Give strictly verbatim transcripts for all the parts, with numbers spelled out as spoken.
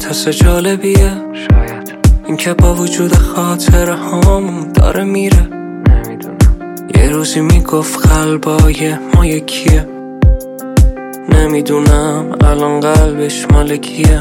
حس جالبیه شاید این که با وجود خاطره هامون داره میره. نمیدونم یه روزی میگفت قلبای ما یکیه، نمیدونم الان قلبش مال کیه.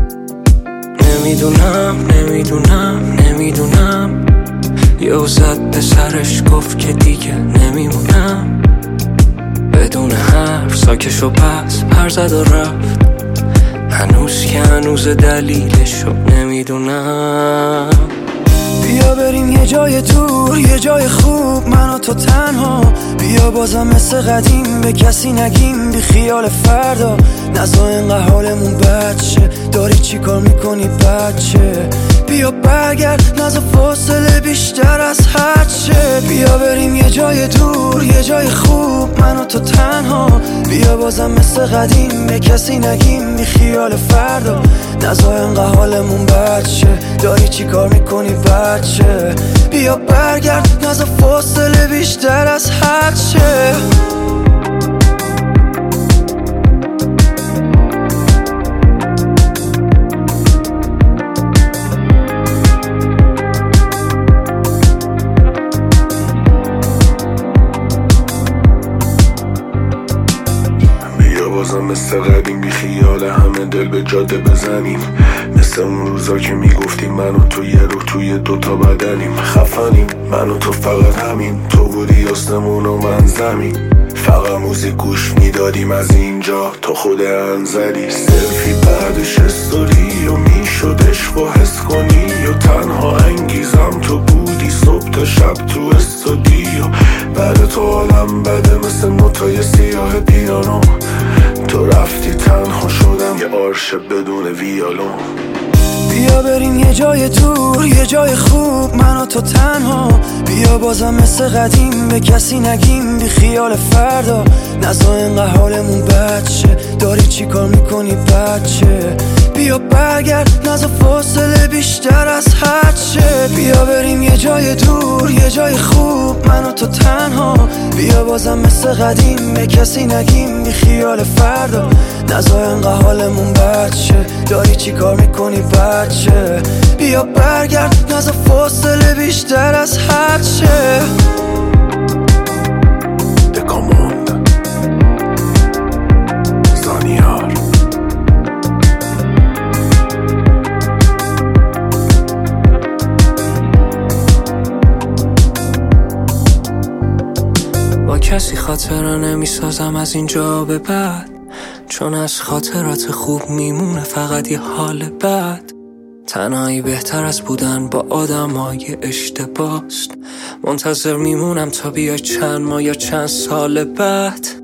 نمیدونم نمیدونم نمیدونم یه زد به سرش گفت که دیگه نمیمونم. بدون حرف ساکش و پس پر زد و رفت، هنوز که هنوز دلیلشو نمیدونم. بیا بریم یه جای دور، یه جای خوب، من و تو تنها. بیا بازم مثل قدیم به کسی نگیم، بی خیال فردا. نزا اینقدر حالمون بد شه، داری چی کار میکنی بچه؟ بیا برگرد، نزا فاصله بیشتر از حد شه. بیا بریم یه جای دور، یه جای خوب، من و تو تنها. بیا بازم مثل قدیم به کسی نگیم، بی خیال فردا. نزا اینقدر حالمون بد شه، داری چی کار میکنی بچه؟ بیا برگرد، نزا فاصله بیشتر از حد شه. بازم مثل قدیم بی خیال همه دل به جاده بزنیم، مثل اون روزا که میگفتیم من و تو یه روح توی دوتا بدنیم. خفنیم من و تو فقط همین، تو بودی آسمون و من زمین. فقط موزیک گوش میدادیم از اینجا تا خود انزلی. سلفی بعدش استوری و میشد عشق و حس کنی، و تنها انگیزم تو بودی صبح تا شب تو استودیو. بعد تو عالم بده مثل نوتای سیاه پیانو. تو رفتی تنها شدم یه آرش بدون ویالون. بیا بریم یه جای دور، یه جای خوب، من و تو تنها. بیا بازم مثل قدیم به کسی نگیم، بی خیال فردا. نزا اینقدر حالمون بد شه، داری چی کار میکنی بچه؟ بیا برگرد، نزا فاصله بیشتر از حد شه. بیا بریم یه جای دور، یه جای خوب، من و تو تنها. بیا بازم مثل قدیم به کسی نگیم، بی خیال فردا. نزا اینقدر حالمون بد شه، داری چی کار میکنی بچه؟ بیا برگرد، نزا فاصله بیشتر از حد شه. دکاموند زانیار با کسی خاطره نمیسازم از اینجا به بعد، چون از خاطرات خوب میمونه فقط یه حال بد. تنهایی بهتر از بودن با آدمای اشتباست. منتظر میمونم تا بیای چند ماه یا چند سال بعد.